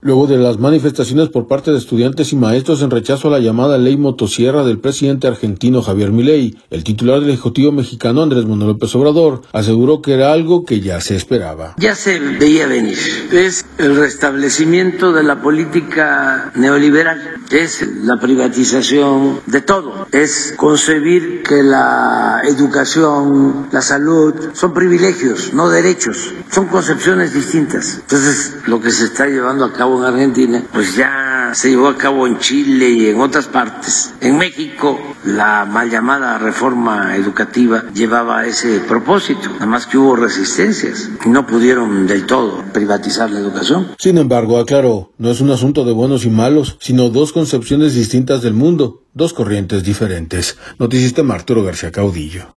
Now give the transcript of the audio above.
Luego de las manifestaciones por parte de estudiantes y maestros en rechazo a la llamada ley motosierra del presidente argentino Javier Milei, el titular del Ejecutivo mexicano Andrés Manuel López Obrador aseguró que era algo que ya se esperaba. Ya se veía venir. Es el restablecimiento de la política neoliberal, es la privatización de todo, es concebir que la educación, la salud son privilegios, no derechos, son concepciones distintas. Entonces, lo que se está llevando a cabo en Argentina, pues ya se llevó a cabo en Chile y en otras partes. En México, la mal llamada reforma educativa llevaba ese propósito, nada más que hubo resistencias y no pudieron del todo privatizar la educación. Sin embargo, aclaró, no es un asunto de buenos y malos, sino dos concepciones distintas del mundo, dos corrientes diferentes. Noticista Arturo García Caudillo.